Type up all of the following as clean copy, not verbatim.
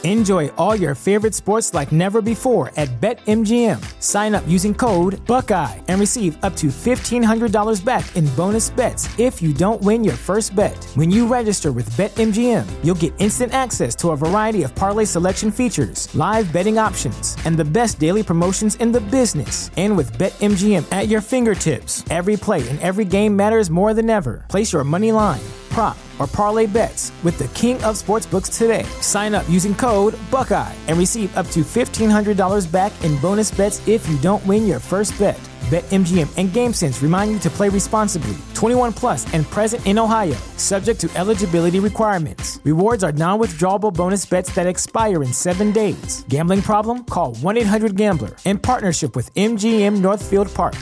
Enjoy all your favorite sports like never before at BetMGM. Sign up using code Buckeye and receive up to $1,500 back in bonus bets if you don't win your first bet. When you register with BetMGM, you'll get instant access to a variety of parlay selection features, live betting options, and the best daily promotions in the business. And with BetMGM at your fingertips, every play and every game matters more than ever. Place your money line, prop, or parlay bets with the king of sportsbooks today. Sign up using code Buckeye and receive up to $1,500 back in bonus bets if you don't win your first bet. BetMGM and GameSense remind you to play responsibly. 21 plus and present in Ohio, subject to eligibility requirements. Rewards are non-withdrawable bonus bets that expire in 7 days. Gambling problem? Call 1-800-GAMBLER. In partnership with MGM Northfield Park.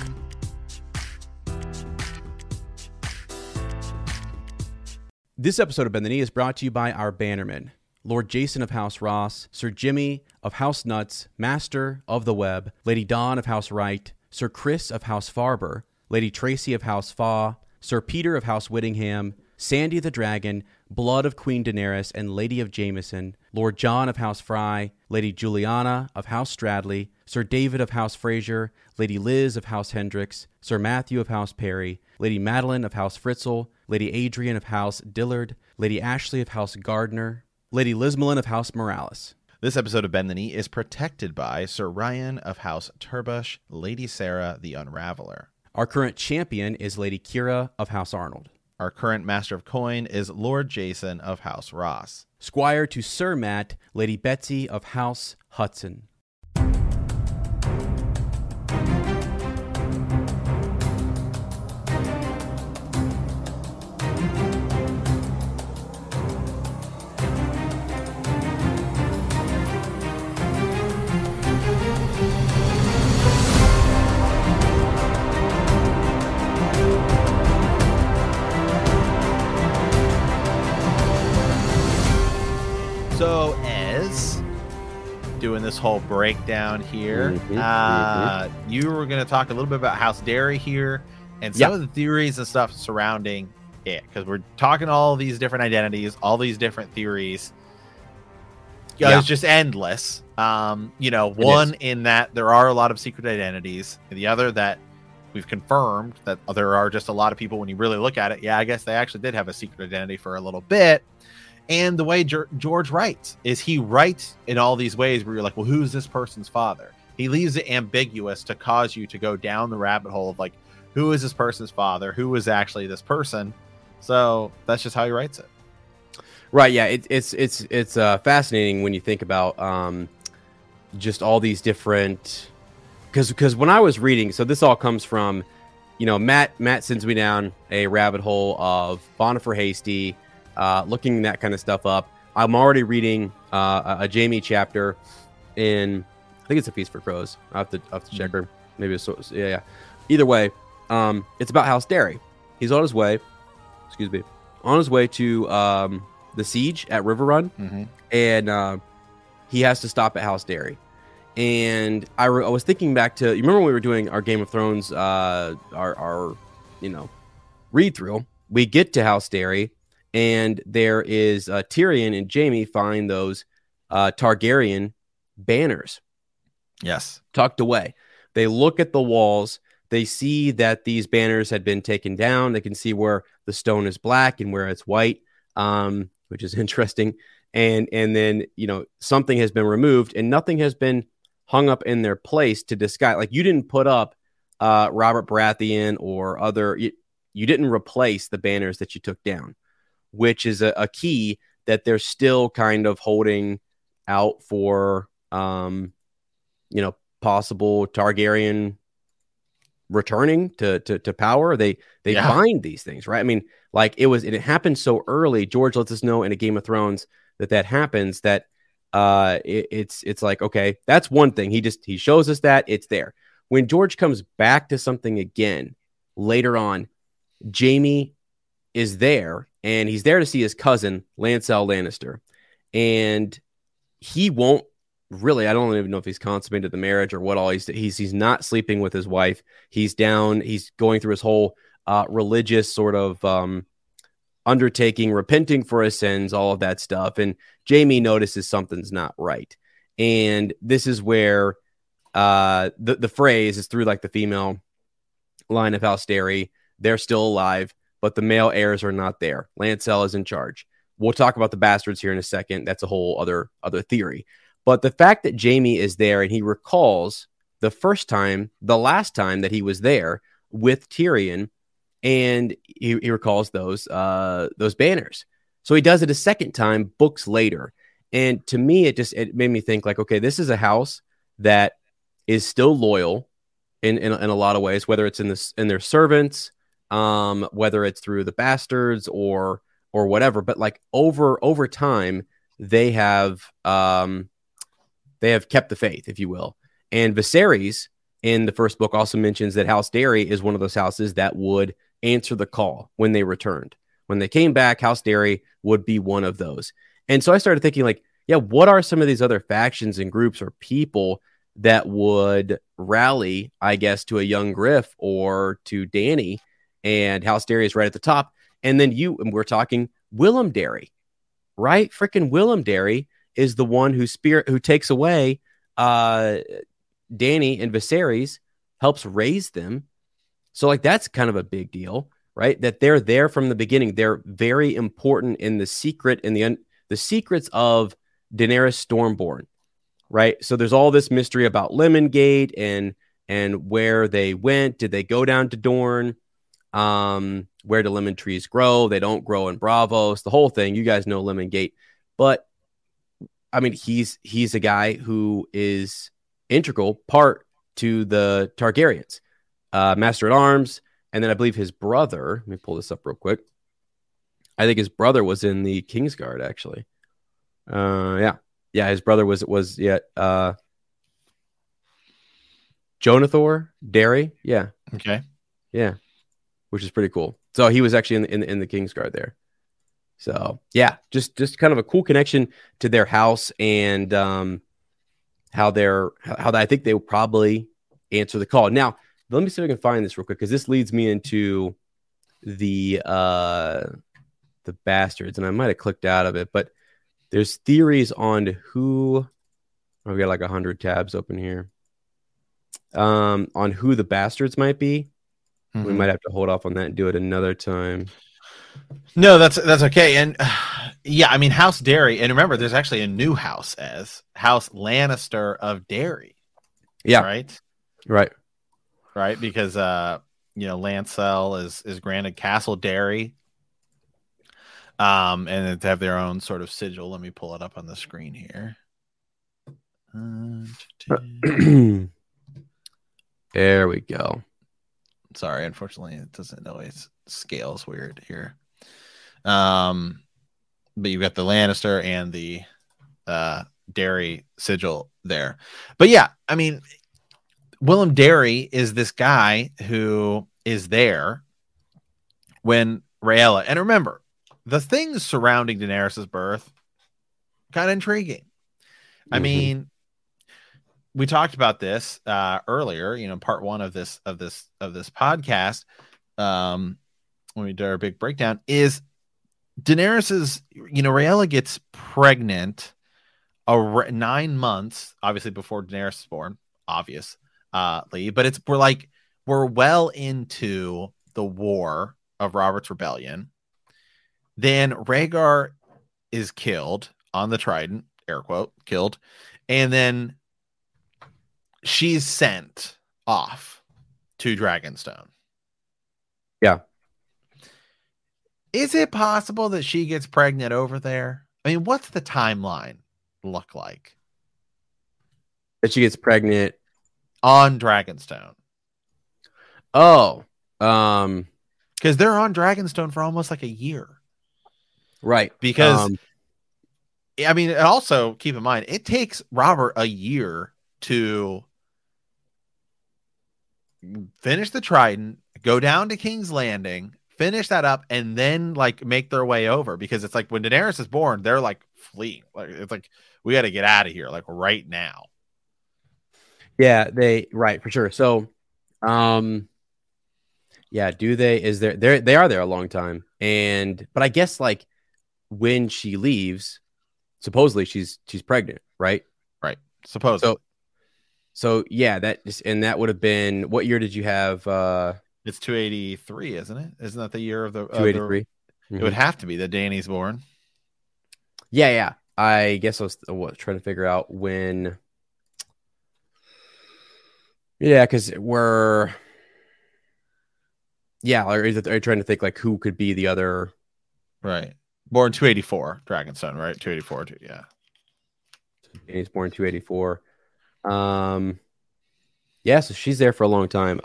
This episode of Bend the Knee is brought to you by our bannermen, Lord Jason of House Ross, Sir Jimmy of House Nuts, Master of the Web, Lady Dawn of House Wright, Sir Chris of House Farber, Lady Tracy of House Faw, Sir Peter of House Whittingham, Sandy the Dragon, Blood of Queen Daenerys and Lady of Jameson, Lord John of House Fry, Lady Juliana of House Stradley, Sir David of House Fraser, Lady Liz of House Hendricks, Sir Matthew of House Perry, Lady Madeline of House Fritzl, Lady Adrian of House Dillard, Lady Ashley of House Gardner, Lady Lismelin of House Morales. This episode of Bend the Knee is protected by Sir Ryan of House Turbush, Lady Sarah the Unraveler. Our current champion is Lady Kira of House Arnold. Our current Master of Coin is Lord Jason of House Ross. Squire to Sir Matt, Lady Betsy of House Hudson. So, Ez, doing this whole breakdown here, you were going to talk a little bit about House Derry here and some of the theories and stuff surrounding it, because we're talking all these different identities, all these different theories. It's just endless. One in that there are a lot of secret identities, and the other that we've confirmed that there are just a lot of people, when you really look at it, I guess they actually did have a secret identity for a little bit. And the way George writes is he writes in all these ways where you're like, well, who's this person's father? He leaves it ambiguous to cause you to go down the rabbit hole of like, who is this person's father? Who is actually this person? So that's just how he writes it. Right. Yeah. It's fascinating when you think about just all these different, because when I was reading, so this all comes from, Matt sends me down a rabbit hole of Bonifer Hasty, looking that kind of stuff up. I'm already reading a Jamie chapter in, I think it's A Feast for Crows. I have to check her. Maybe it's yeah. Either way, it's about House Derry. He's on his way. On his way to the siege at River Run, and he has to stop at House Derry. And I was thinking back to, you remember when we were doing our Game of Thrones, our read through. We get to House Derry. And there is Tyrion and Jaime find those Targaryen banners. Yes. Tucked away. They look at the walls. They see that these banners had been taken down. They can see where the stone is black and where it's white, which is interesting. And then, something has been removed and nothing has been hung up in their place to disguise. Like, you didn't put up Robert Baratheon or other, you didn't replace the banners that you took down, which is a key that they're still kind of holding out for, possible Targaryen returning to power. They find these things, right? I mean, like it happened so early. George lets us know in a Game of Thrones that happens, that it's like, okay, that's one thing. He shows us that it's there. When George comes back to something again later on, Jaime is there, and he's there to see his cousin, Lancel Lannister. And he won't really, I don't even know if he's consummated the marriage or what all he's not sleeping with his wife. He's down, he's going through his whole religious sort of undertaking, repenting for his sins, all of that stuff. And Jaime notices something's not right. And this is where the phrase is through like the female line of House Derry. They're still alive, but the male heirs are not there. Lancel is in charge. We'll talk about the bastards here in a second. That's a whole other theory. But the fact that Jaime is there and he recalls the last time that he was there with Tyrion, and he recalls those banners. So he does it a second time books later. And to me, it made me think like, okay, this is a house that is still loyal in a lot of ways, whether it's in their servants, whether it's through the bastards or whatever. But like over time, they have kept the faith, if you will. And Viserys in the first book also mentions that House Derry is one of those houses that would answer the call when they returned. When they came back, House Derry would be one of those. And so I started thinking like, yeah, what are some of these other factions and groups or people that would rally, I guess, to a young Griff or to Dany? And House Derry is right at the top. And then we're talking Willem Derry, right? Freaking Willem Derry is the one who takes away Dany and Viserys, helps raise them. So like that's kind of a big deal, right? That they're there from the beginning. They're very important in the secret and the secrets of Daenerys Stormborn, right? So there's all this mystery about Lemongate and where they went. Did they go down to Dorne? Where do lemon trees grow? They don't grow in Braavos. The whole thing. You guys know Lemongate, but I mean, he's a guy who is integral part to the Targaryens, Master at Arms, and then I believe his brother. Let me pull this up real quick. I think his brother was in the Kingsguard, actually. Yeah, his brother was Jonathor Derry. Yeah. Okay. Yeah, which is pretty cool. So he was actually in the Kingsguard there. So yeah, just kind of a cool connection to their house and how I think they will probably answer the call. Now, let me see if I can find this real quick because this leads me into the bastards, and I might have clicked out of it, but there's theories on who. I've got like 100 tabs open here. On who the bastards might be. Mm-hmm. We might have to hold off on that and do it another time. No, that's okay. And yeah, I mean, House Derry, and remember, there's actually a new house as House Lannister of Derry. Yeah. Right. Because Lancel is granted Castle Derry. And to have their own sort of sigil. Let me pull it up on the screen here. There we go. Sorry, unfortunately, it doesn't always scales weird here. But you've got the Lannister and the Derry sigil there. But yeah, I mean, Willem Derry is this guy who is there when Rhaella, and remember, the things surrounding Daenerys' birth, kind of intriguing. Mm-hmm. I mean, we talked about this earlier, part one of this podcast, when we did our big breakdown, is Daenerys's, Rhaella gets pregnant 9 months, obviously before Daenerys is born, obviously, but we're well into the war of Robert's Rebellion. Then Rhaegar is killed on the Trident, air quote, killed, and then she's sent off to Dragonstone. Yeah. Is it possible that she gets pregnant over there? I mean, what's the timeline look like? That she gets pregnant on Dragonstone. Oh. Because they're on Dragonstone for almost like a year. Right. Because, I mean, also keep in mind, it takes Robert a year to finish the Trident, go down to King's Landing, finish that up, and then make their way over. Because it's like when Daenerys is born, they're fleeing. It's like, we got to get out of here right now. Yeah, right, for sure. So, yeah, they are there a long time. but I guess like when she leaves, supposedly she's pregnant, right? Right. Supposedly. So yeah, that would have been, what year did you have? It's 283, isn't it? Isn't that the year of the 283? It would have to be that Danny's born. Yeah. I guess I was trying to figure out when. Yeah, because are you trying to think like who could be the other? Right. Born 284, Dragonstone, right? 284, yeah. He's born 284. Yeah, so she's there for a long time.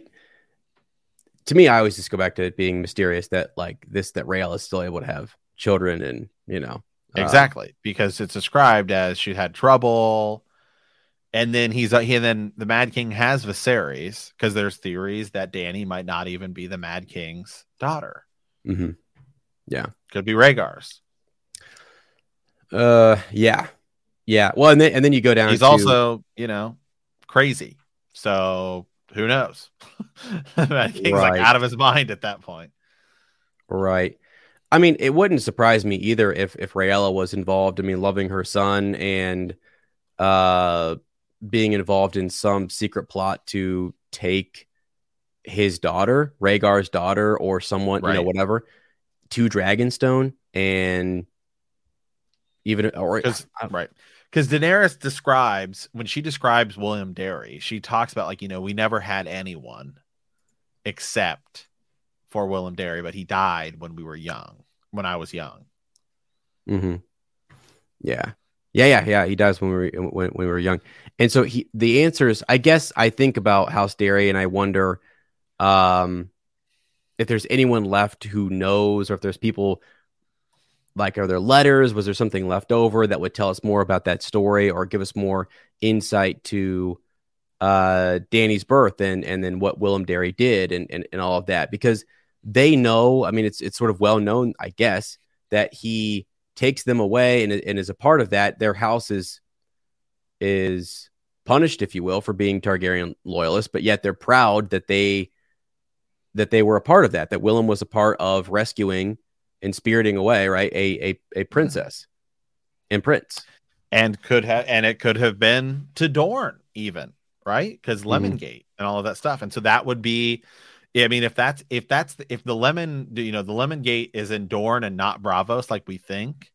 To me, I always just go back to it being mysterious that like that Raelle is still able to have children, and exactly, because it's described as she had trouble, and then then the Mad King has Viserys, because there's theories that Dany might not even be the Mad King's daughter. Mm-hmm. Yeah, could be Rhaegar's. Yeah. Well, and then you go down. He's also crazy, so who knows? Mad King's like out of his mind at that point. Right. I mean, it wouldn't surprise me either if Rhaella was involved. I mean, loving her son and being involved in some secret plot to take his daughter, Rhaegar's daughter, or someone, whatever, to Dragonstone, and even because Daenerys describes William Darry, she talks about like, we never had anyone except for William Darry, but he died when I was young. Mm-hmm. Yeah. He dies when we were young. And so the answers, I guess I think about House Darry and I wonder if there's anyone left who knows, or if there's people, like, are there letters? Was there something left over that would tell us more about that story, or give us more insight to Dany's birth and then what William Darry did and all of that? Because they know, I mean, it's sort of well known, I guess, that he takes them away and is a part of that. Their house is punished, if you will, for being Targaryen loyalists, but yet they're proud that they were a part of that Willem was a part of rescuing and spiriting away, right, a princess and prince, and it could have been to Dorne even, right? Because Lemongate and all of that stuff, and so that would be, I mean, if the Lemon Gate is in Dorne and not Braavos, like we think,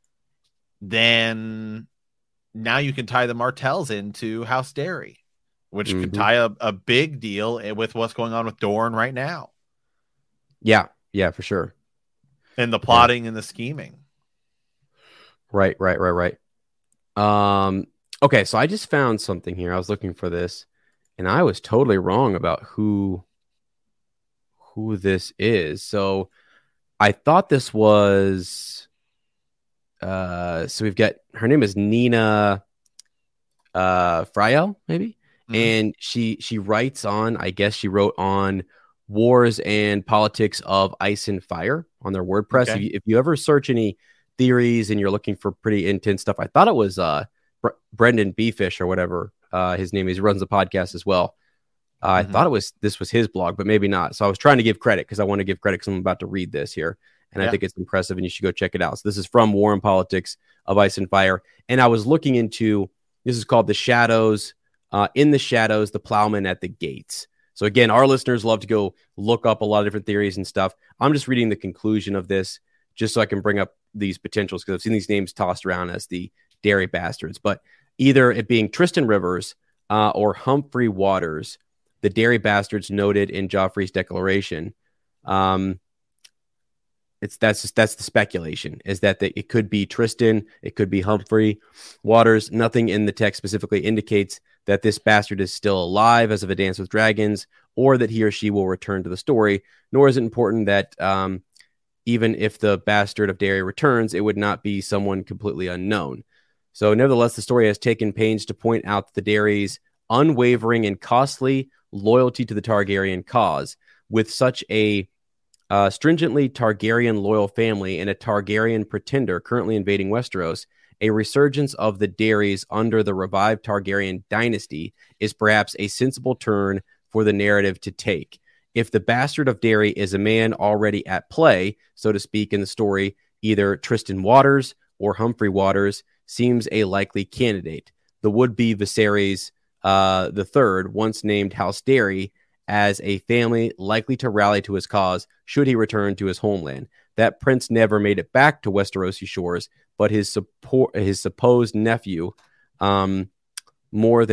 then now you can tie the Martells into House Darry, which could tie a big deal with what's going on with Dorne right now. Yeah, for sure. And the plotting and the scheming. Right. Okay, so I just found something here. I was looking for this, and I was totally wrong about who this is. So I thought this was so we've got, her name is Nina Friel, maybe. And she writes on, I guess she wrote on Wars and Politics of Ice and Fire on their WordPress. Okay. If you ever search any theories and you're looking for pretty intense stuff, I thought it was Brendan Beefish or whatever his name is. He runs a podcast as well. I thought this was his blog, but maybe not. So I was trying to give credit because I want to give credit because I'm about to read this here, and I think it's impressive, and you should go check it out. So this is from War and Politics of Ice and Fire, and I was looking into, this is called The Shadows. In the Shadows, the Plowman at the Gates. So again, our listeners love to go look up a lot of different theories and stuff. I'm just reading the conclusion of this just so I can bring up these potentials, because I've seen these names tossed around as the Darry bastards. But either it being Tristan Rivers or Humphrey Waters, the Darry bastards noted in Joffrey's declaration. That's the speculation, is that it could be Tristan, it could be Humphrey Waters. Nothing in the text specifically indicates that this bastard is still alive as of A Dance with Dragons, or that he or she will return to the story, nor is it important that even if the bastard of Darry returns, it would not be someone completely unknown. So nevertheless, the story has taken pains to point out the Darry's unwavering and costly loyalty to the Targaryen cause. With such a stringently Targaryen loyal family and a Targaryen pretender currently invading Westeros, a resurgence of the Darrys under the revived Targaryen dynasty is perhaps a sensible turn for the narrative to take. If the bastard of Derry is a man already at play, so to speak, in the story, either Tristan Waters or Humphrey Waters seems a likely candidate. The would-be Viserys the Third once named House Derry as a family likely to rally to his cause should he return to his homeland. That prince never made it back to Westerosi shores, but his supposed nephew, more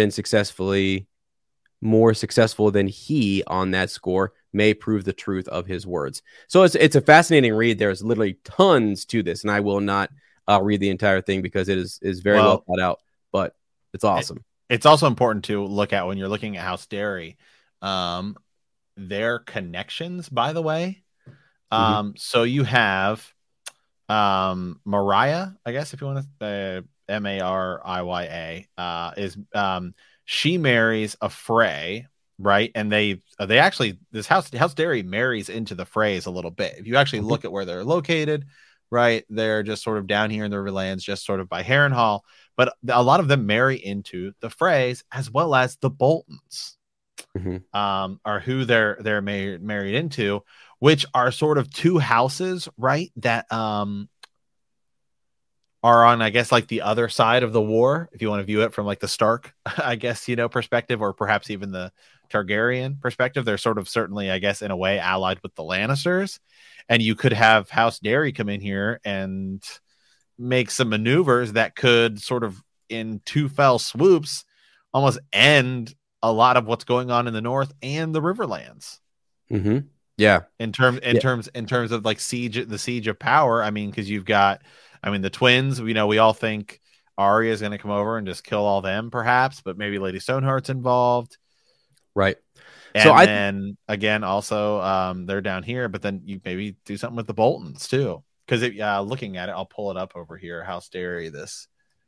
successful than he on that score, may prove the truth of his words. So it's a fascinating read. There's literally tons to this, and I will not read the entire thing because it is very well thought out, but it's awesome. It's also important to look at when you're looking at House Derry, their connections, by the way. So you have Mariah, I guess, if you want to, Mariya, is she marries a Frey, right? And they actually, this House Derry marries into the Freys a little bit. If you actually look at where they're located, right, they're just sort of down here in the Riverlands, just sort of by Harrenhal. But a lot of them marry into the Freys as well as the Boltons, are who they're married into, which are sort of two houses, right, that are on, I guess, like the other side of the war, if you want to view it from like the Stark, I guess, perspective, or perhaps even the Targaryen perspective. They're sort of certainly, I guess, in a way allied with the Lannisters. And you could have House Derry come in here and make some maneuvers that could sort of, in two fell swoops, almost end a lot of what's going on in the North and the Riverlands. Yeah. In terms of like the siege of power. I mean, because you've got, the twins, we all think Arya is going to come over and just kill all them, perhaps, but maybe Lady Stoneheart's involved. Right. And so then again, also, they're down here, but then you maybe do something with the Boltons too. Because looking at it, I'll pull it up over here. House Derry, this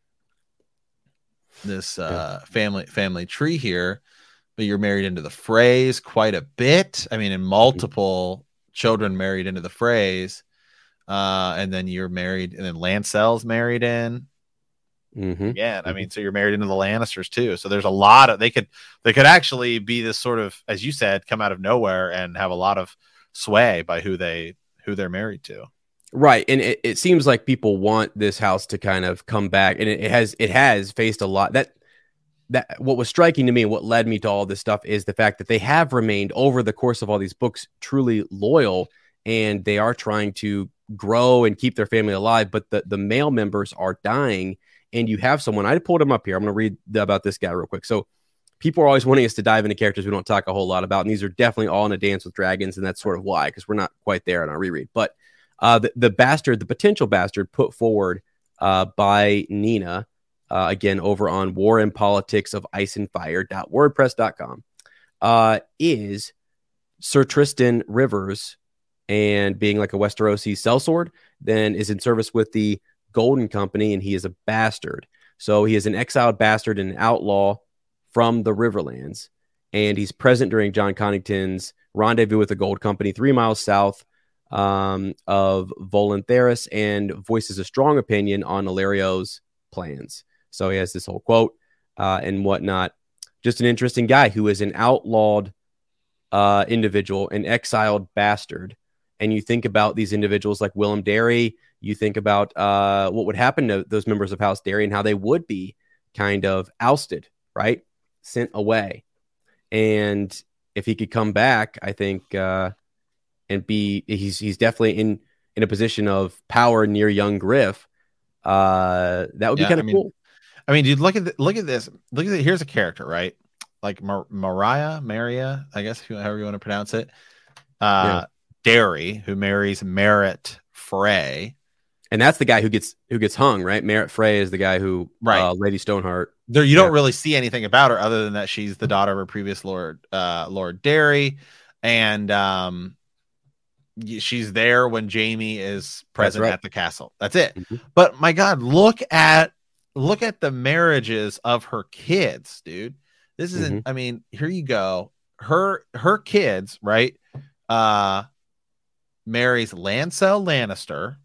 family tree here, but you're married into the Freys quite a bit. In multiple children married into the Freys. And then you're married, and then Lancel's married in. So you're married into the Lannisters too. So there's a lot of they could actually be this sort of, as you said, come out of nowhere and have a lot of sway by who they're married to. Right, and it seems like people want this house to kind of come back, and it has faced a lot. That what was striking to me and what led me to all this stuff is the fact that they have remained over the course of all these books truly loyal, and they are trying to grow and keep their family alive, but the male members are dying. And you have someone, I pulled him up here. I'm going to read about this guy real quick. So people are always wanting us to dive into characters we don't talk a whole lot about, and these are definitely all in A Dance with Dragons, and that's sort of why, because we're not quite there in our reread. But the potential bastard put forward by Nina, again, over on War and Politics of Ice and Fire.wordpress.com, is Sir Tristan Rivers, and being like a Westerosi sellsword, then is in service with the Golden Company, and he is a bastard. So he is an exiled bastard and an outlaw from the Riverlands, and he's present during Jon Connington's rendezvous with the Gold Company 3 miles south of Volantheris, and voices a strong opinion on Illerio's plans. So he has this whole quote and whatnot. Just an interesting guy who is an outlawed individual, an exiled bastard. And you think about these individuals like Willem Derry, you think about what would happen to those members of House Derry and how they would be kind of ousted, right? Sent away. And if he could come back, I think, and he's definitely in a position of power near young Griff. That would be kind of cool. Dude, look at this. Look at it. Here's a character, right? Like Mariya, I guess, however you want to pronounce it. Derry, who marries Merritt Frey. And that's the guy who gets hung, right? Merritt Frey is the guy who, Lady Stoneheart. You don't really see anything about her other than that she's the daughter of a previous Lord Derry, and she's there when Jaime is present at the castle. That's it. But my God, look at the marriages of her kids, dude. This isn't. Here you go. Her kids, right? Marries Lancel Lannister,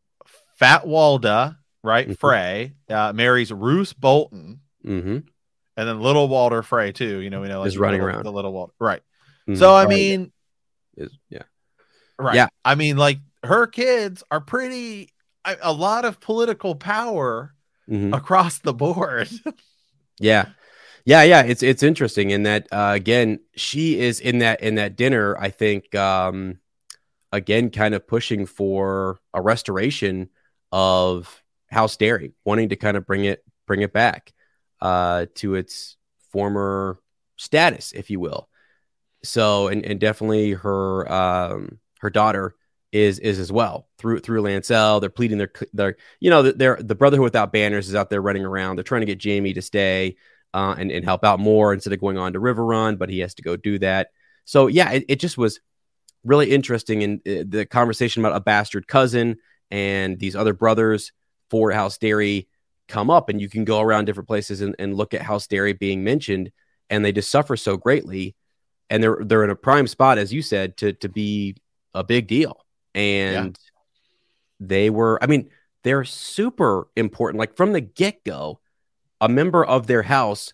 Fat Walda, right? Frey marries Roose Bolton, And then little Walder Frey too. You know, we know like is running around. The little Walder, right? Mm-hmm. So I mean, right. Yeah. I mean, like her kids are a lot of political power across the board. Yeah. It's interesting in that again, she is in that dinner. I think again, kind of pushing for a restoration of House Derry, wanting to kind of bring it back to its former status, if you will. So, and definitely her daughter is as well through Lancel. They're pleading their the Brotherhood Without Banners is out there running around. They're trying to get Jaime to stay and help out more instead of going on to River Run, but he has to go do that. So yeah, it just was really interesting in the conversation about a bastard cousin and these other brothers for House Derry come up, and you can go around different places and look at House Derry being mentioned, and they just suffer so greatly, and they're in a prime spot, as you said, to be a big deal. And they're super important. Like from the get-go, a member of their house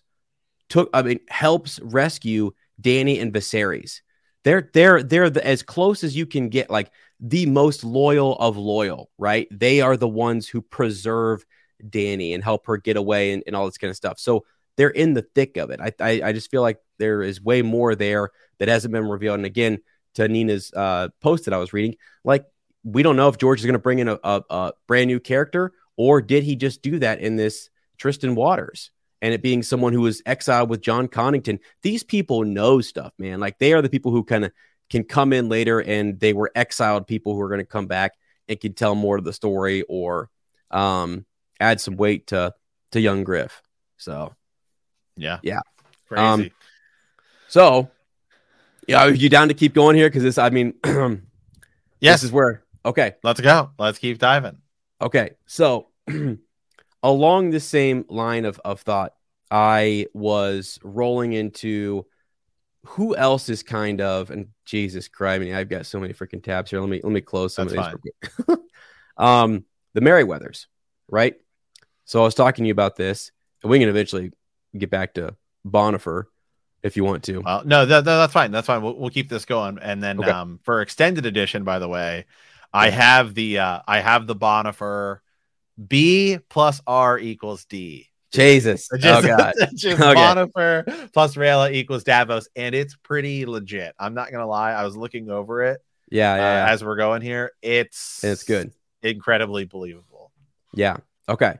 helps rescue Dany and Viserys. They're as close as you can get, like the most loyal of loyal, right? They are the ones who preserve Dany and help her get away and all this kind of stuff. So they're in the thick of it. I just feel like there is way more there that hasn't been revealed. And again, to Nina's post that I was reading, like, we don't know if George is going to bring in a brand new character, or did he just do that in this Tristan Waters, and it being someone who was exiled with John Connington. These people know stuff, man. Like, they are the people who kind of can come in later, and they were exiled people who are going to come back and can tell more of the story, or add some weight to young Griff. So yeah, crazy. So yeah, are you down to keep going here? Because this, I mean, yes, this is where. Okay, let's go. Let's keep diving. Okay, so along the same line of thought, I was rolling into who else is kind of, and Jesus Christ, I mean, I've got so many freaking tabs here. Let me close some That's of these. The Merryweathers, right? So I was talking to you about this, and we can eventually get back to Bonifer if you want to. No, that's fine. That's fine. We'll keep this going, and then for extended edition, by the way, I have the Bonifer B plus R equals D. Jesus. Just, oh God. Just Bonifer plus Rhaella equals Davos, and it's pretty legit. I'm not gonna lie. I was looking over it. Yeah. As we're going here, it's good. Incredibly believable. Yeah. Okay.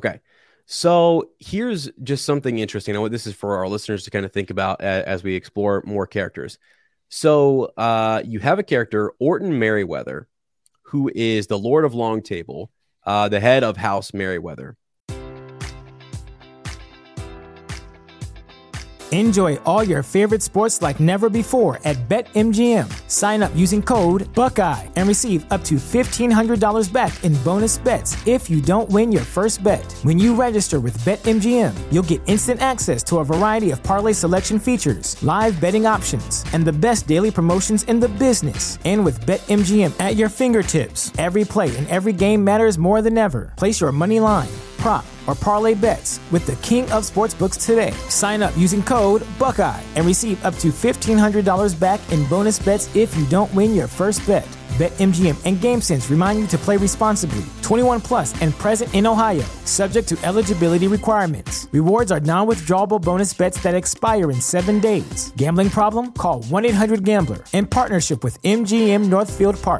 So here's just something interesting. I want this is for our listeners to kind of think about as we explore more characters. So you have a character, Orton Merryweather, who is the Lord of Long Table, the head of House Merryweather. Enjoy all your favorite sports like never before at BetMGM. Sign up using code Buckeye and receive up to $1,500 back in bonus bets if you don't win your first bet. When you register with BetMGM, you'll get instant access to a variety of parlay selection features, live betting options, and the best daily promotions in the business. And with BetMGM at your fingertips, every play and every game matters more than ever. Place your money line, prop, or parlay bets with the king of sportsbooks today. Sign up using code Buckeye and receive up to $1,500 back in bonus bets if you don't win your first bet. BetMGM and GameSense remind you to play responsibly. 21 plus and present in Ohio, subject to eligibility requirements. Rewards are non-withdrawable bonus bets that expire in 7 days. Gambling problem? Call 1-800-GAMBLER in partnership with MGM Northfield Park.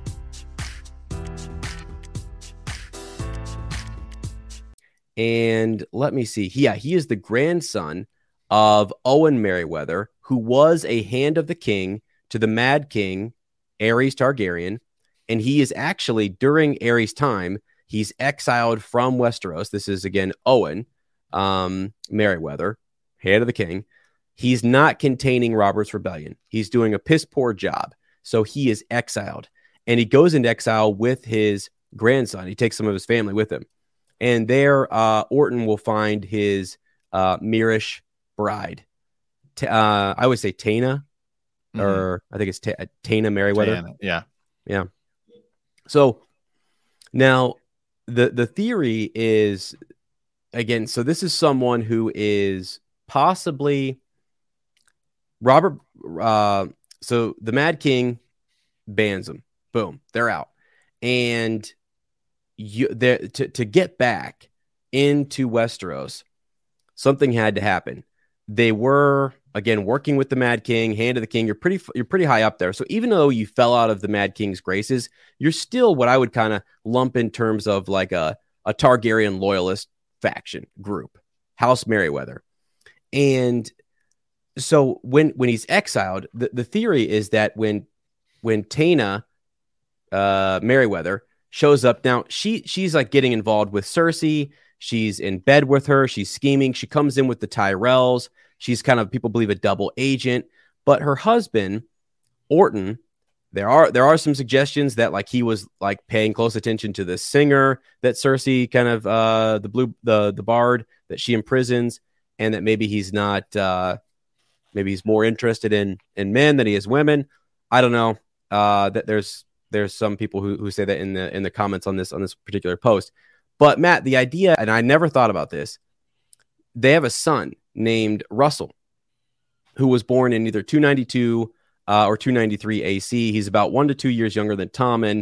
And let me see. He is the grandson of Owen Merryweather, who was a hand of the king to the Mad King, Aerys Targaryen. And he is actually, during Aerys' time, he's exiled from Westeros. This is, again, Owen Merryweather, hand of the king. He's not containing Robert's Rebellion. He's doing a piss-poor job. So he is exiled. And he goes into exile with his grandson. He takes some of his family with him. And there, Orton will find his Myrish bride. I would say Taena, or I think it's Taena Merryweather. Yeah. So now the theory is, again, so this is someone who is possibly Robert. So the Mad King bans them. Boom, they're out. And to get back into Westeros, something had to happen. They were, again, working with the Mad King, Hand of the King. You're pretty high up there. So even though you fell out of the Mad King's graces, you're still what I would kind of lump in terms of like a Targaryen loyalist faction group, House Merryweather. And so when he's exiled, the theory is that when Taena Merryweather shows up, now she's like getting involved with Cersei. She's in bed with her. She's scheming. She comes in with the Tyrells. She's kind of, people believe, a double agent. But her husband, Orton, there are some suggestions that like he was like paying close attention to the singer that Cersei kind of the bard that she imprisons, and that maybe he's not maybe he's more interested in men than he is women. I don't know. That there's some people who say that in the comments on this particular post. But Matt, the idea, and I never thought about this, they have a son named Russell, who was born in either 292 or 293 AC. He's about 1 to 2 years younger than Tommen.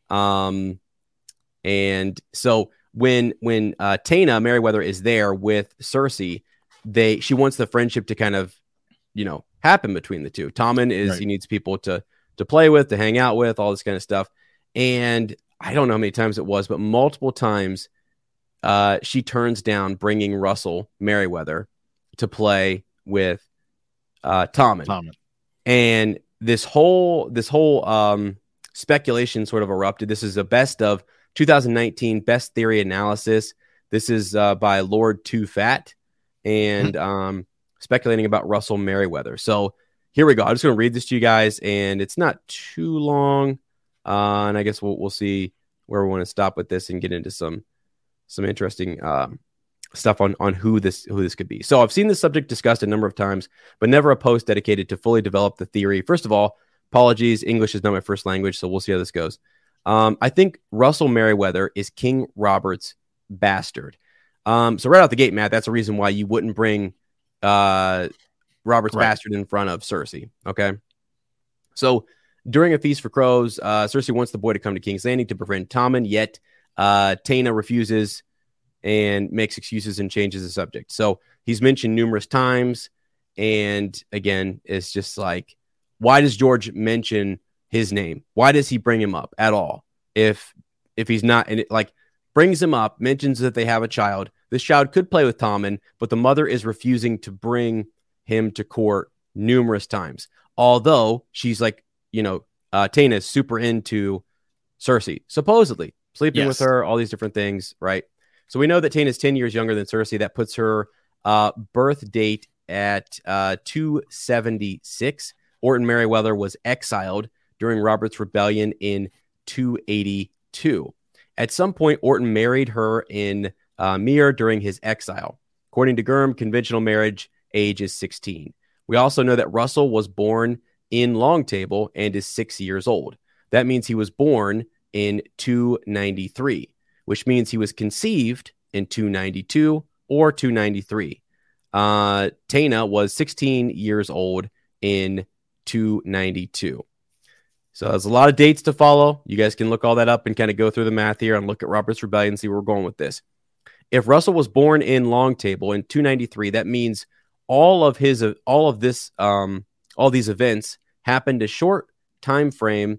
And so when Taena Merryweather is there with Cersei, she wants the friendship to kind of, happen between the two. Tommen is right. He needs people to play with, to hang out with, all this kind of stuff. And I don't know how many times it was, but multiple times she turns down bringing Russell Merryweather to play with Tommen. And this whole speculation sort of erupted. This is a best of 2019 best theory analysis. This is by Lord Too Fat and speculating about Russell Merryweather. So here we go. I'm just going to read this to you guys, and it's not too long. And I guess we'll see where we want to stop with this and get into some interesting stuff on who this could be. So I've seen this subject discussed a number of times, but never a post dedicated to fully develop the theory. First of all, apologies. English is not my first language, so we'll see how this goes. I think Russell Merryweather is King Robert's bastard. So right out the gate, Matt, that's a reason why you wouldn't bring Robert's bastard in front of Cersei. Okay. So during a feast for crows, Cersei wants the boy to come to King's Landing to prevent Tommen, yet Taena refuses and makes excuses and changes the subject. So he's mentioned numerous times, and again, it's just like, why does George mention his name? Why does he bring him up at all? If he's not, and it like brings him up, mentions that they have a child. This child could play with Tommen, but the mother is refusing to bring him to court numerous times. Although she's like, Taena is super into Cersei, supposedly sleeping with her, all these different things, right? So we know that Taena is 10 years younger than Cersei. That puts her birth date at 276. Orton Merryweather was exiled during Robert's Rebellion in 282. At some point, Orton married her in Myr during his exile. According to Gurm, conventional marriage age is 16. We also know that Russell was born in Longtable and is 6 years old. That means he was born in 293, which means he was conceived in 292 or 293. Taena was 16 years old in 292. So there's a lot of dates to follow. You guys can look all that up and kind of go through the math here and look at Robert's Rebellion and see where we're going with this. If Russell was born in Longtable in 293, that means all of these events happened a short time frame,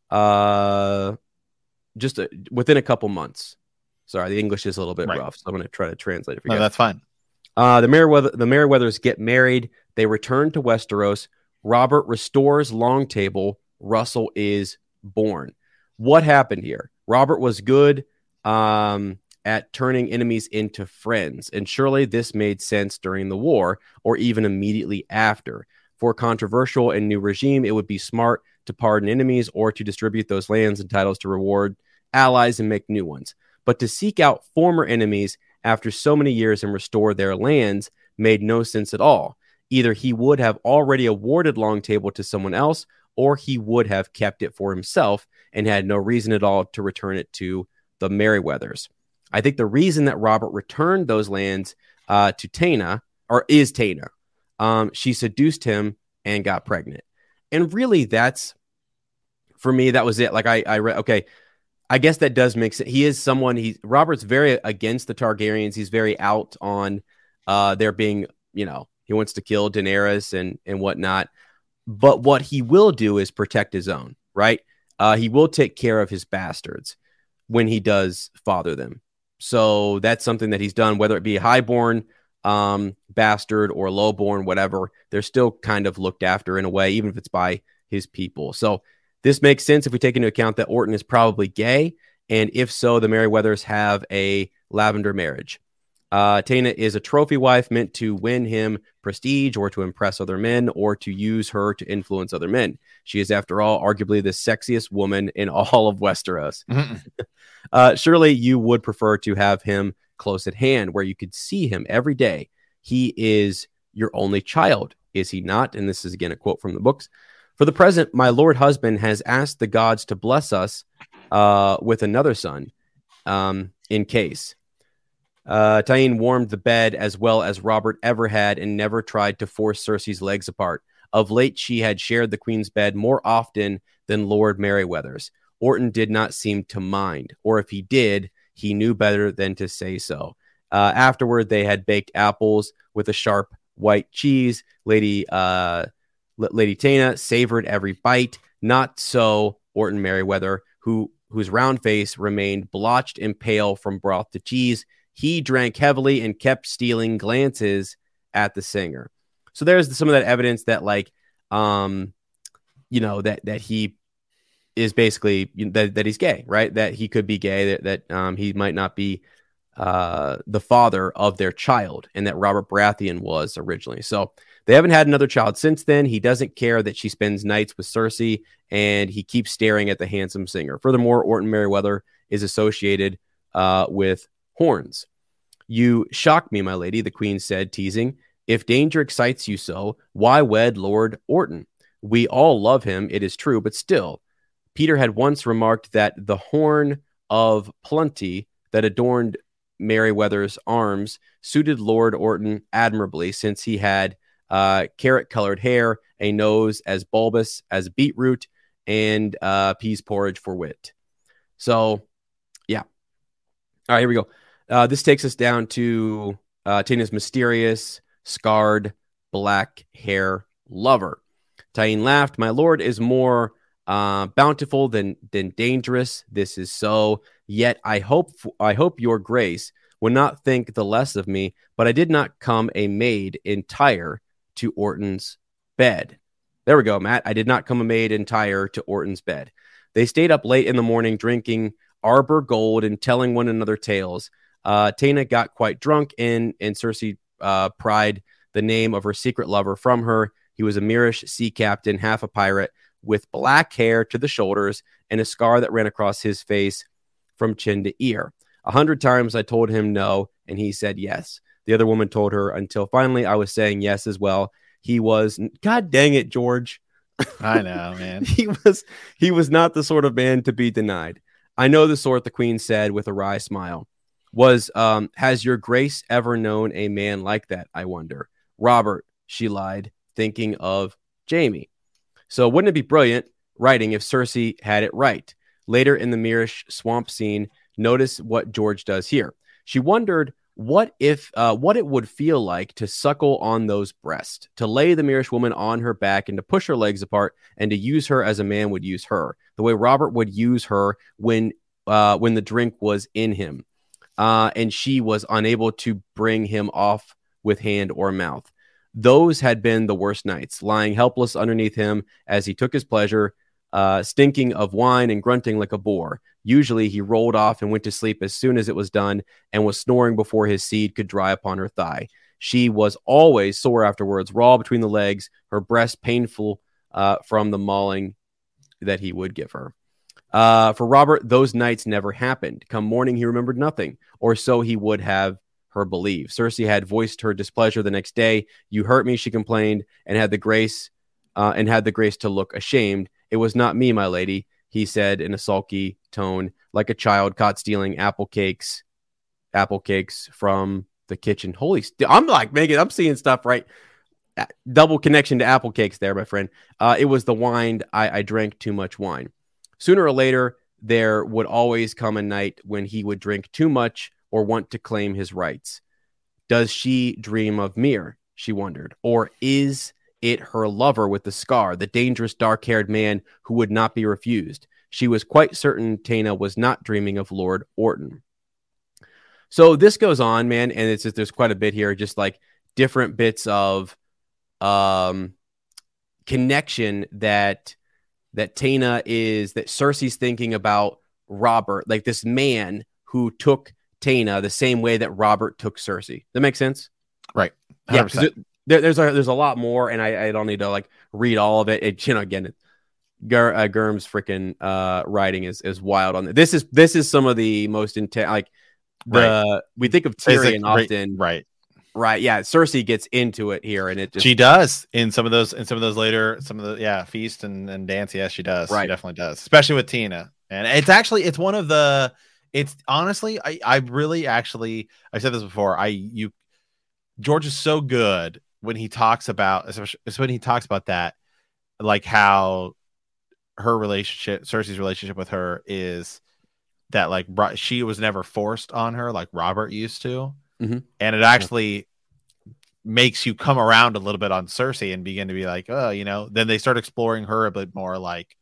just within a couple months. Sorry, the English is a little bit rough, so I'm going to try to translate it for you. No, that's fine. The Merryweathers get married. They return to Westeros. Robert restores Longtable. Russell is born. What happened here? Robert was good at turning enemies into friends, and surely this made sense during the war or even immediately after. For a controversial and new regime, it would be smart to pardon enemies or to distribute those lands and titles to reward allies and make new ones. But to seek out former enemies after so many years and restore their lands made no sense at all. Either he would have already awarded Longtable to someone else, or he would have kept it for himself and had no reason at all to return it to the Merryweathers. I think the reason that Robert returned those lands to Taena, or is Taina. She seduced him and got pregnant. And really, that's, for me, that was it. Like I read, okay, I guess that does make sense. He is someone, Robert's very against the Targaryens. He's very out on there being, he wants to kill Daenerys and whatnot. But what he will do is protect his own, right? He will take care of his bastards when he does father them. So that's something that he's done, whether it be a highborn bastard or lowborn, whatever. They're still kind of looked after in a way, even if it's by his people. So this makes sense if we take into account that Orton is probably gay. And if so, the Merryweathers have a lavender marriage. Taina is a trophy wife meant to win him prestige or to impress other men or to use her to influence other men. She is, after all, arguably the sexiest woman in all of Westeros. Surely you would prefer to have him close at hand where you could see him every day. He is your only child, is he not? And this is, again, a quote from the books. For the present, my lord husband has asked the gods to bless us with another son in case. Tyene warmed the bed as well as Robert ever had and never tried to force Cersei's legs apart. Of late, she had shared the queen's bed more often than Lord Merryweather's. Orton did not seem to mind, or if he did, he knew better than to say so. Afterward, they had baked apples with a sharp white cheese. Lady Taina savored every bite. Not so Orton Merryweather, whose round face remained blotched and pale from broth to cheese. He drank heavily and kept stealing glances at the singer. So there's some of that evidence that, like, that he is basically that he's gay, right? That he could be gay, that he might not be the father of their child, and that Robert Baratheon was originally. So they haven't had another child since then. He doesn't care that she spends nights with Cersei, and he keeps staring at the handsome singer. Furthermore, Orton Merryweather is associated with horns. You shock me, my lady, the queen said, teasing. If danger excites you so, why wed Lord Orton? We all love him, it is true, but still. Peter had once remarked that the horn of plenty that adorned Merryweather's arms suited Lord Orton admirably, since he had carrot-colored hair, a nose as bulbous as beetroot, and peas porridge for wit. So, yeah. All right, here we go. This takes us down to Taina's mysterious, scarred, black hair lover. Tyene laughed. My lord is more bountiful than dangerous. This is so. Yet I hope your grace would not think the less of me, but I did not come a maid entire to Orton's bed. There we go, Matt. I did not come a maid entire to Orton's bed. They stayed up late in the morning drinking Arbor Gold and telling one another tales. Taina got quite drunk, and Cersei pried the name of her secret lover from her. He was a Myrish sea captain, half a pirate, with black hair to the shoulders and a scar that ran across his face from chin to ear. 100 times I told him no, and he said yes. The other woman told her until finally I was saying yes as well. He was, God dang it, George. I know, man. He was not the sort of man to be denied. I know the sort, the queen said with a wry smile. Has your grace ever known a man like that, I wonder? Robert, she lied, thinking of Jaime. So wouldn't it be brilliant writing if Cersei had it right? Later in the Myrish swamp scene, notice what George does here. She wondered what it would feel like to suckle on those breasts, to lay the Myrish woman on her back and to push her legs apart and to use her as a man would use her, the way Robert would use her when the drink was in him. And she was unable to bring him off with hand or mouth. Those had been the worst nights, lying helpless underneath him as he took his pleasure, stinking of wine and grunting like a boar. Usually he rolled off and went to sleep as soon as it was done and was snoring before his seed could dry upon her thigh. She was always sore afterwards, raw between the legs, her breast painful from the mauling that he would give her. For Robert, those nights never happened. Come morning, he remembered nothing, or so he would have her believe. Cersei had voiced her displeasure the next day. You hurt me, she complained, and had the grace to look ashamed. It was not me, my lady, he said in a sulky tone, like a child caught stealing apple cakes from the kitchen. I'm like I'm seeing stuff right. Double connection to apple cakes there, my friend. It was the wine. I drank too much wine. Sooner or later, there would always come a night when he would drink too much or want to claim his rights. Does she dream of Mir? She wondered. Or is it her lover with the scar, the dangerous dark-haired man who would not be refused? She was quite certain Taina was not dreaming of Lord Orton. So this goes on, man, and it's just, there's quite a bit here, just like different bits of connection that Taina is, that Cersei's thinking about Robert, like this man who took Taina the same way that Robert took Cersei. That makes sense? Right. 100%. Yeah, there's a lot more, and I don't need to like read all of it. Again, Gurm's freaking writing is wild on this. This is some of the most intense. Like we think of Tyrion often, right? Yeah, Cersei gets into it here, and she does in some of those later feast and dance. Yes, she does. Right. She definitely does, especially with Tina. And it's one of the. It's honestly, I really actually, I've said this before. George is so good when he talks about, especially when he talks about that, like how Cersei's relationship with her is that like she was never forced on her like Robert used to. Mm-hmm. And it actually makes you come around a little bit on Cersei and begin to be like, oh, then they start exploring her a bit more, like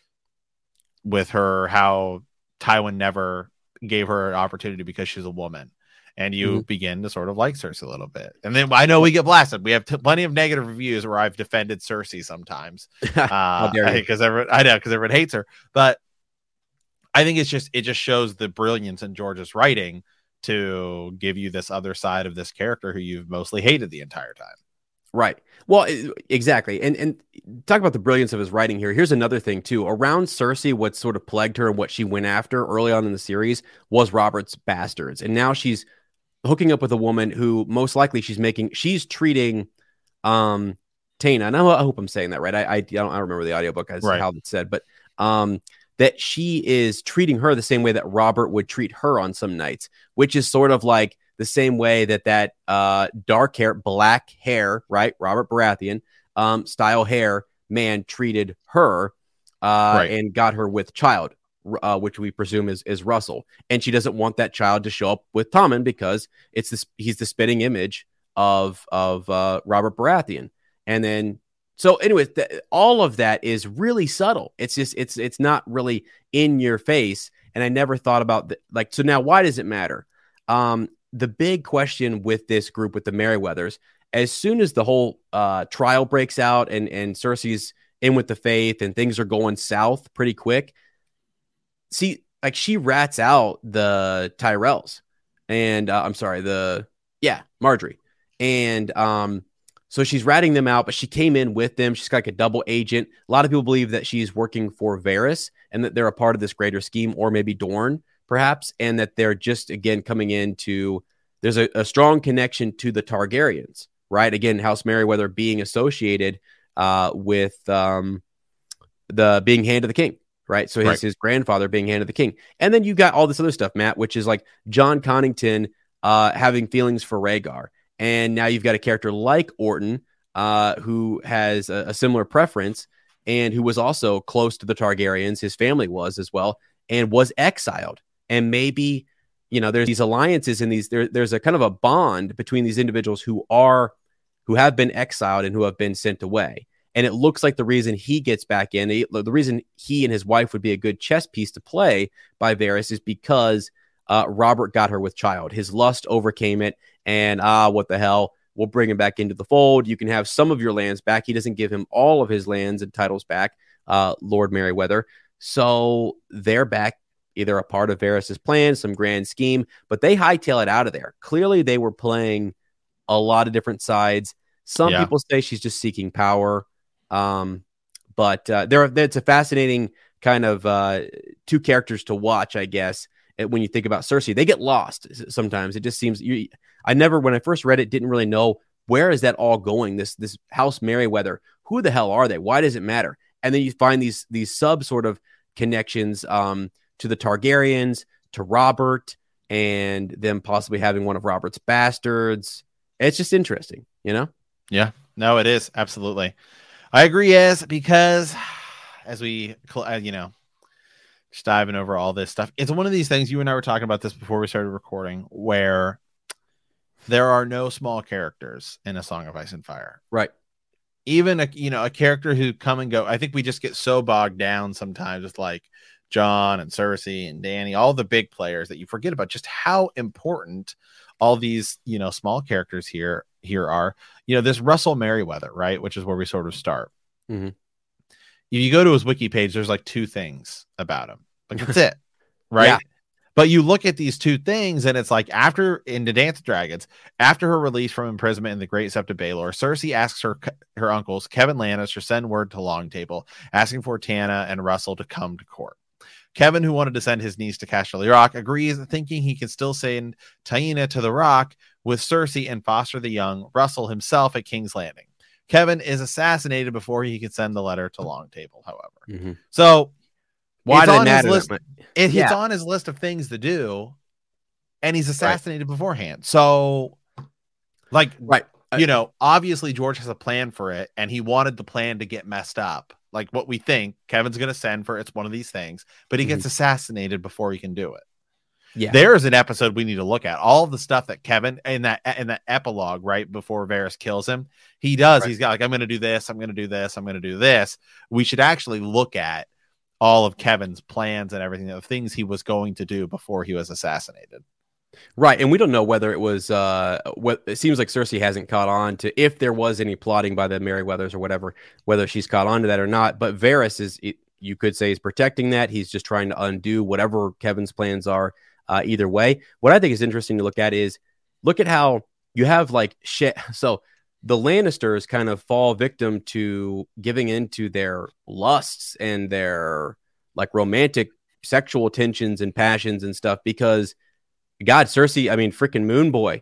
with her, how Tywin never gave her an opportunity because she's a woman. And you begin to sort of like Cersei a little bit. And then I know we get blasted. We have plenty of negative reviews where I've defended Cersei sometimes. Because everyone hates her. But I think it just shows the brilliance in George's writing to give you this other side of this character who you've mostly hated the entire time. Right. Well, exactly. And talk about the brilliance of his writing here. Here's another thing too. Around Cersei, what sort of plagued her and what she went after early on in the series was Robert's bastards. And now she's hooking up with a woman who most likely she's treating Taina. And I hope I'm saying that right. I don't remember the audiobook as how it said, but that she is treating her the same way that Robert would treat her on some nights, which is sort of like the same way that dark hair, black hair, right? Robert Baratheon style hair man treated her and got her with child, which we presume is Russell. And she doesn't want that child to show up with Tommen because he's the spitting image of Robert Baratheon. And then, so anyways, all of that is really subtle. It's just, it's not really in your face. And I never thought about so now why does it matter? The big question with this group, with the Merryweathers, as soon as the whole trial breaks out and Cersei's in with the faith and things are going south pretty quick, see, like she rats out the Tyrells and Marjorie. And so she's ratting them out, but she came in with them. She's like a double agent. A lot of people believe that she's working for Varys and that they're a part of this greater scheme, or maybe Dorne, perhaps, and that they're just, again, coming into, there's a strong connection to the Targaryens, right? Again, House Merryweather being associated with the being Hand of the King, right? So his grandfather being Hand of the King. And then you got all this other stuff, Matt, which is like John Connington having feelings for Rhaegar. And now you've got a character like Orton who has a similar preference and who was also close to the Targaryens. His family was as well, and was exiled. And maybe, there's these alliances and there's a kind of a bond between these individuals who have been exiled and who have been sent away. And it looks like the reason he gets back in, the reason he and his wife would be a good chess piece to play by Varys is because Robert got her with child. His lust overcame it. And what the hell? We'll bring him back into the fold. You can have some of your lands back. He doesn't give him all of his lands and titles back, Lord Merryweather. So they're back, either a part of Varys' plan, some grand scheme, but they hightail it out of there. Clearly, they were playing a lot of different sides. Some people say she's just seeking power, but it's a fascinating kind of two characters to watch, I guess. When you think about Cersei, they get lost sometimes. It just seems when I first read it, didn't really know where is that all going. This House Merryweather, who the hell are they? Why does it matter? And then you find these sub sort of connections to the Targaryens, to Robert, and them possibly having one of Robert's bastards. It's just interesting, you know? Yeah, no, it is. Absolutely. I agree, because as we, just diving over all this stuff, it's one of these things. You and I were talking about this before we started recording, where there are no small characters in A Song of Ice and Fire. Right. Even a character who come and go. I think we just get so bogged down sometimes with like Jon and Cersei and Dany, all the big players, that you forget about just how important all these, small characters here are. This Russell Merriweather, right? Which is where we sort of start. Mm-hmm. If you go to his wiki page, there's like 2 things about him. Like, that's it. Right. Yeah. But you look at these 2 things, and it's like, after in the Dance of Dragons, after her release from imprisonment in the Great Sept of Baelor, Cersei asks her uncles, Kevan Lannister, send word to Longtable, asking for Tana and Russell to come to court. Kevan, who wanted to send his niece to Casterly Rock, agrees, thinking he can still send Taena to the Rock with Cersei and foster the young Russell himself at King's Landing. Kevan is assassinated before he can send the letter to Longtable, however. Mm-hmm. So why it's did on that his list? It's Yeah. on his list of things to do, and he's assassinated beforehand. So, like, Right. Obviously George has a plan for it, and he wanted the plan to get messed up. Like what we think Kevin's going to send for it's one of these things, but he gets assassinated before he can do it. Yeah. There's an episode we need to look at. All of the stuff that Kevan in that epilogue right before Varys kills him, he does. Right. He's got like, I'm going to do this. I'm going to do this. I'm going to do this. We should actually look at all of Kevin's plans and everything, the things he was going to do before he was assassinated. Right. And we don't know whether it was, it seems like Cersei hasn't caught on to, if there was any plotting by the Merryweathers or whatever, whether she's caught on to that or not. But Varys you could say, is protecting that. He's just trying to undo whatever Kevin's plans are. Either way, what I think is interesting to look at is look at how you have like shit. So the Lannisters kind of fall victim to giving into their lusts and their like romantic sexual tensions and passions and stuff because God, Cersei, I mean, freaking Moon Boy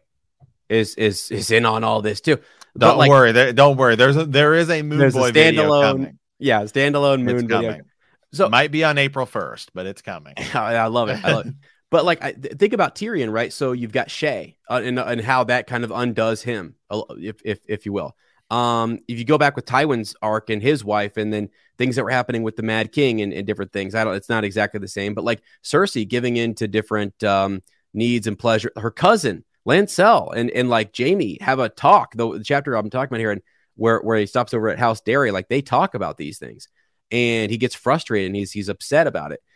is in on all this too. Don't worry. Don't worry. There is a Moon Boy video coming. Yeah. Standalone Moon Boy. So it might be on April 1st, but it's coming. I love it. But like, think about Tyrion, right? So you've got Shay and how that kind of undoes him, if you will. If you go back with Tywin's arc and his wife, and then things that were happening with the Mad King and different things, it's not exactly the same. But like Cersei giving in to different needs and pleasure. Her cousin Lancel and like Jaime have a talk. The chapter I'm talking about here, and where he stops over at House Derry, like they talk about these things, and he gets frustrated and he's upset about it.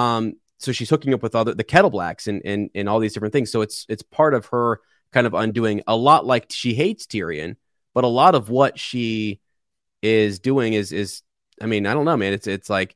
So she's hooking up with the Kettleblacks and all these different things. So it's part of her kind of undoing, a lot like she hates Tyrion, but a lot of what she is doing is I mean, I don't know, man. It's like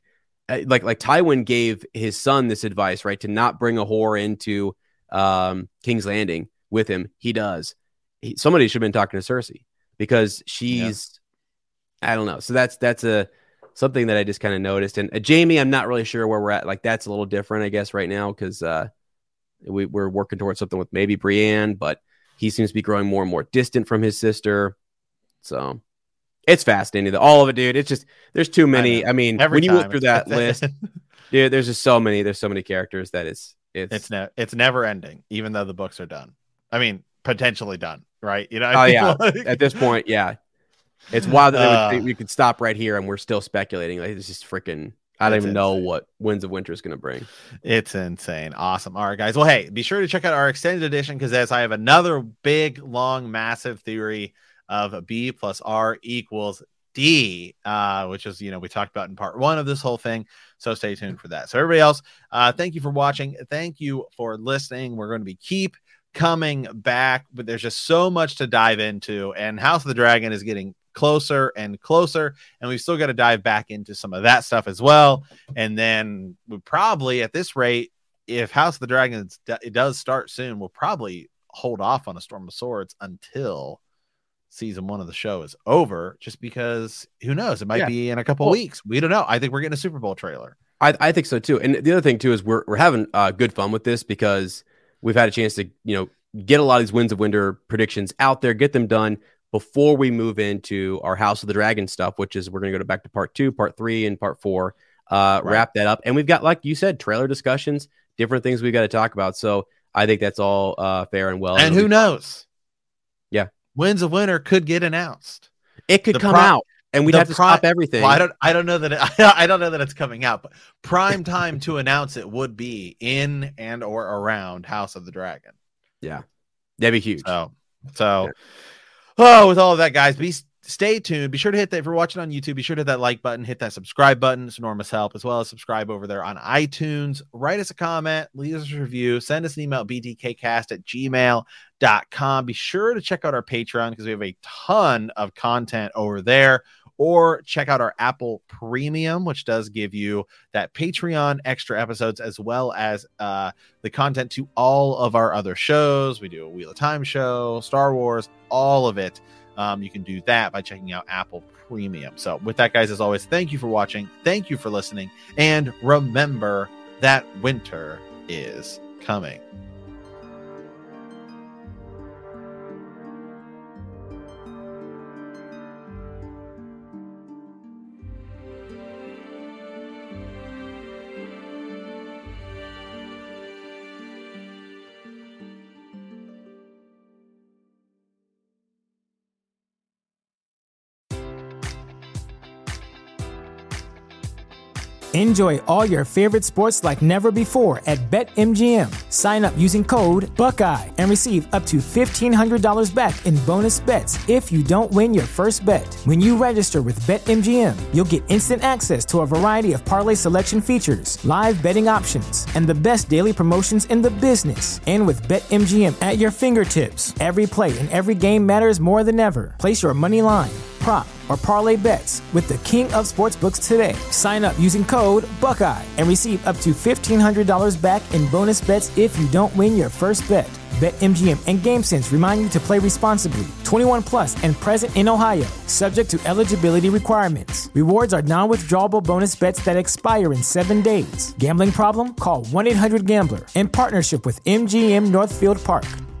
Tywin gave his son this advice, right? To not bring a whore into King's Landing with him. He does. Somebody should have been talking to Cersei because she's, I don't know. So that's something that I just kind of noticed. And Jaime, I'm not really sure where we're at. Like that's a little different, I guess, right now because we're working towards something with maybe Brienne, but he seems to be growing more and more distant from his sister. So it's fascinating. All of it, dude. It's just there's too many. I mean, when you look through that list, dude, there's just so many. There's so many characters that it's never ending, even though the books are done. I mean, potentially done, right? At this point, yeah. It's wild that they would think we could stop right here and we're still speculating. Like it's just freaking. I don't even know what Winds of Winter is going to bring. It's insane. Awesome. All right, guys. Well, hey, be sure to check out our extended edition because as I have another big, long, massive theory of B plus R equals D, which is, we talked about in part 1 of this whole thing. So stay tuned for that. So everybody else, thank you for watching. Thank you for listening. We're going to keep coming back, but there's just so much to dive into, and House of the Dragon is getting closer and closer, and we've still got to dive back into some of that stuff as well. And then we probably, at this rate, if House of the Dragon it does start soon, we'll probably hold off on A Storm of Swords until season 1 of the show is over, just because who knows, it might be in a couple weeks. We don't know. I think we're getting a Super Bowl trailer. I think so too. And the other thing too is we're having good fun with this because we've had a chance to get a lot of these Winds of Winter predictions out there, get them done before we move into our House of the Dragon stuff, which is we're going to go back to part 2, part 3, and part 4, wrap that up. And we've got, like you said, trailer discussions, different things we've got to talk about. So I think that's all fair and well. And who knows? Yeah. Wins a winner could get announced. It could come out. And we'd have to stop everything. Well, I don't know that I don't know that it's coming out, but prime time to announce it would be in and or around House of the Dragon. Yeah, that'd be huge. With all of that, guys, stay tuned. Be sure to hit that if you're watching on YouTube. Be sure to hit that like button, hit that subscribe button. It's enormous help, as well as subscribe over there on iTunes. Write us a comment, leave us a review, send us an email at btkcast@gmail.com. Be sure to check out our Patreon because we have a ton of content over there. Or check out our Apple Premium, which does give you that Patreon extra episodes, as well as the content to all of our other shows. We do a Wheel of Time show, Star Wars, all of it. You can do that by checking out Apple Premium. So with that, guys, as always, thank you for watching. Thank you for listening. And remember that winter is coming. Enjoy all your favorite sports like never before at BetMGM. Sign up using code Buckeye and receive up to $1,500 back in bonus bets if you don't win your first bet. When you register with BetMGM, you'll get instant access to a variety of parlay selection features, live betting options, and the best daily promotions in the business. And with BetMGM at your fingertips, every play and every game matters more than ever. Place your money line, prop, or parlay bets with the king of sportsbooks today. Sign up using code Buckeye and receive up to $1,500 back in bonus bets if you don't win your first bet. BetMGM and GameSense remind you to play responsibly. 21 plus and present in Ohio, subject to eligibility requirements. Rewards are non-withdrawable bonus bets that expire in 7 days. Gambling problem? Call 1-800-GAMBLER. In partnership with MGM Northfield Park.